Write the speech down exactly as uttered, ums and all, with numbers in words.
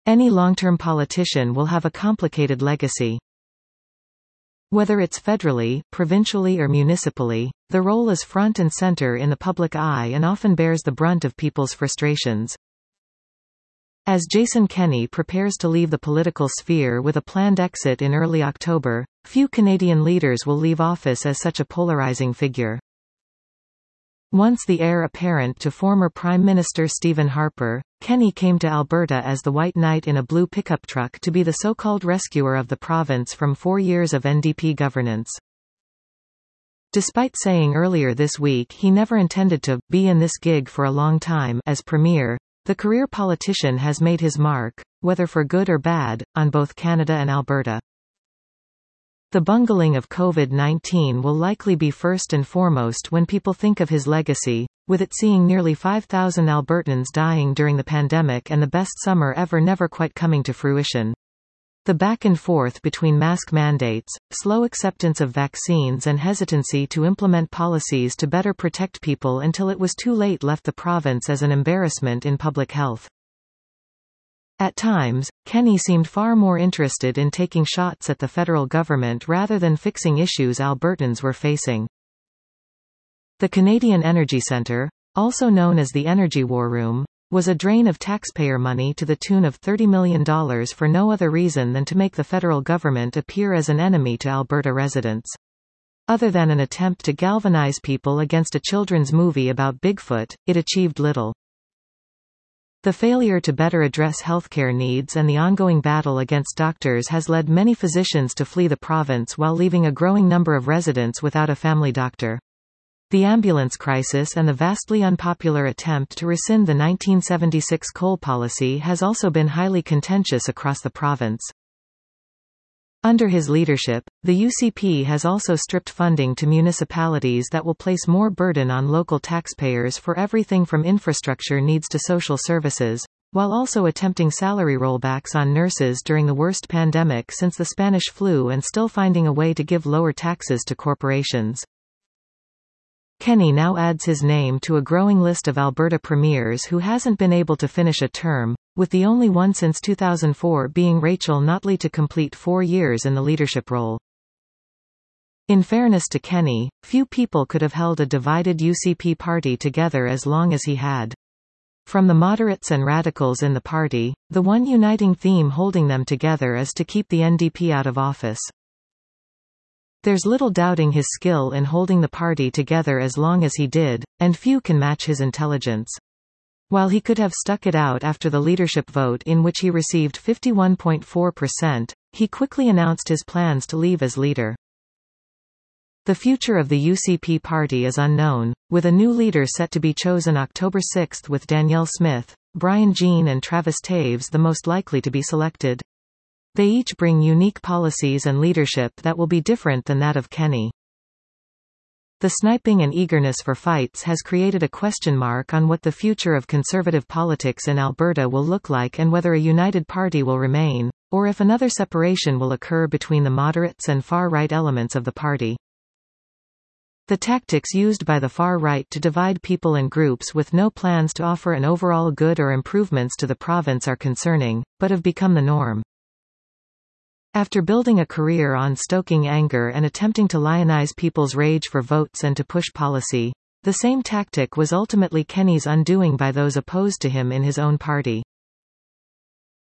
Any long-term politician will have a complicated legacy. Whether it's federally, provincially or municipally, the role is front and center in the public eye and often bears the brunt of people's frustrations. As Jason Kenney prepares to leave the political sphere with a planned exit in early October, few Canadian leaders will leave office as such a polarizing figure. Once the heir apparent to former Prime Minister Stephen Harper, Kenney came to Alberta as the White Knight in a blue pickup truck to be the so-called rescuer of the province from four years of N D P governance. Despite saying earlier this week he never intended to be in this gig for a long time as Premier, the career politician has made his mark, whether for good or bad, on both Canada and Alberta. The bungling of COVID nineteen will likely be first and foremost when people think of his legacy, with it seeing nearly five thousand Albertans dying during the pandemic and the best summer ever never quite coming to fruition. The back and forth between mask mandates, slow acceptance of vaccines and hesitancy to implement policies to better protect people until it was too late left the province as an embarrassment in public health. At times, Kenney seemed far more interested in taking shots at the federal government rather than fixing issues Albertans were facing. The Canadian Energy Centre, also known as the Energy War Room, was a drain of taxpayer money to the tune of thirty million dollars for no other reason than to make the federal government appear as an enemy to Alberta residents. Other than an attempt to galvanize people against a children's movie about Bigfoot, it achieved little. The failure to better address healthcare needs and the ongoing battle against doctors has led many physicians to flee the province while leaving a growing number of residents without a family doctor. The ambulance crisis and the vastly unpopular attempt to rescind the nineteen seventy-six coal policy has also been highly contentious across the province. Under his leadership, the U C P has also stripped funding to municipalities that will place more burden on local taxpayers for everything from infrastructure needs to social services, while also attempting salary rollbacks on nurses during the worst pandemic since the Spanish flu and still finding a way to give lower taxes to corporations. Kenney now adds his name to a growing list of Alberta premiers who hasn't been able to finish a term, with the only one since two thousand four being Rachel Notley to complete four years in the leadership role. In fairness to Kenney, few people could have held a divided U C P party together as long as he had. From the moderates and radicals in the party, the one uniting theme holding them together is to keep the N D P out of office. There's little doubting his skill in holding the party together as long as he did, and few can match his intelligence. While he could have stuck it out after the leadership vote in which he received fifty-one point four percent, he quickly announced his plans to leave as leader. The future of the U C P party is unknown, with a new leader set to be chosen October sixth with Danielle Smith, Brian Jean and Travis Taves the most likely to be selected. They each bring unique policies and leadership that will be different than that of Kenney. The sniping and eagerness for fights has created a question mark on what the future of conservative politics in Alberta will look like and whether a united party will remain, or if another separation will occur between the moderates and far-right elements of the party. The tactics used by the far right to divide people and groups with no plans to offer an overall good or improvements to the province are concerning, but have become the norm. After building a career on stoking anger and attempting to lionize people's rage for votes and to push policy, the same tactic was ultimately Kenney's undoing by those opposed to him in his own party.